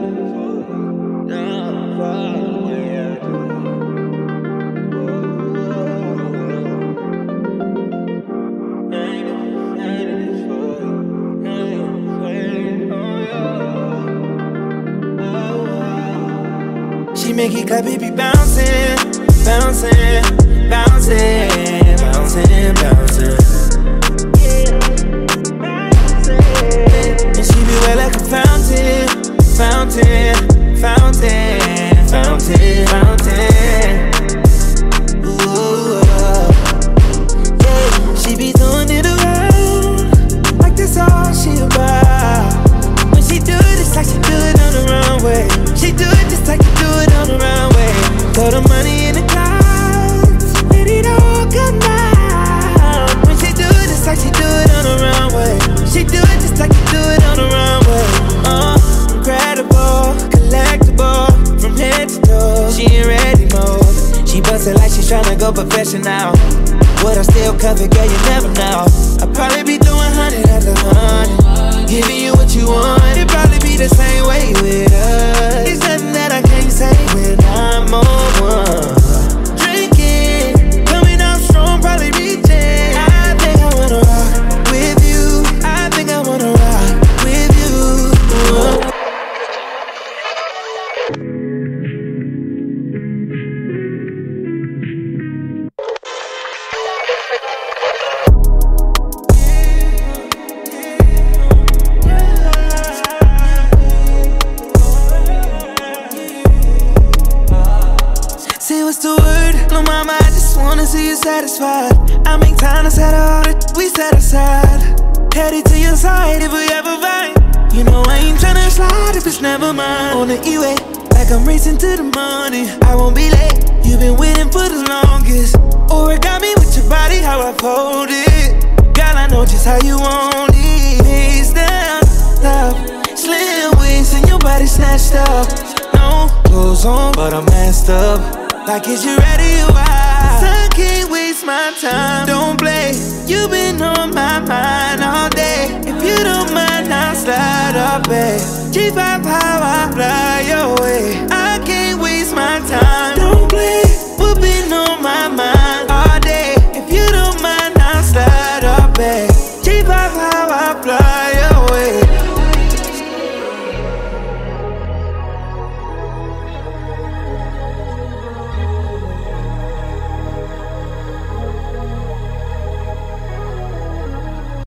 She make it clap, it be bouncing, bouncing, bouncing, bouncing, bouncing. And she be wet like a fountain, fountain, fountain, fountain, fountain. Ooh, yeah. She be doing it around like that's all she about. When she do it, it's like she do it on the runway. She do it just like you do it on the runway. Throw the money in the clouds, let it all come down. When she do it, it's like she do it on the runway. She do it just like you do it on the runway. Incredible, collectible, from head to toe. She ain't ready mode. She bust it like she's tryna go professional. Would I still cover, girl, you never know. I'd probably be doing 100 after 100, giving you what you want. It'd probably be the same way with us. It's nothing that I can't say when I'm on one. Drinking, coming out strong, probably reaching. I think I wanna rock with you. I think I wanna rock with you. Say what's the word? No mama, I just wanna see you satisfied. I make time to settle all that we set aside. Headed to your side if we ever fight. You know I ain't tryna slide if it's never mine. On the E-way, like I'm racing to the morning. I won't be late, you've been waiting for the longest. Origami with your body, how I fold it. Girl, I know just how you want it. Face down, love, slim waist and your body snatched up. No clothes on, but I'm messed up. Like, is you ready or why? I can't waste my time, don't play. You've been on my mind all day. If you don't mind, I'll slide up, babe. G5 high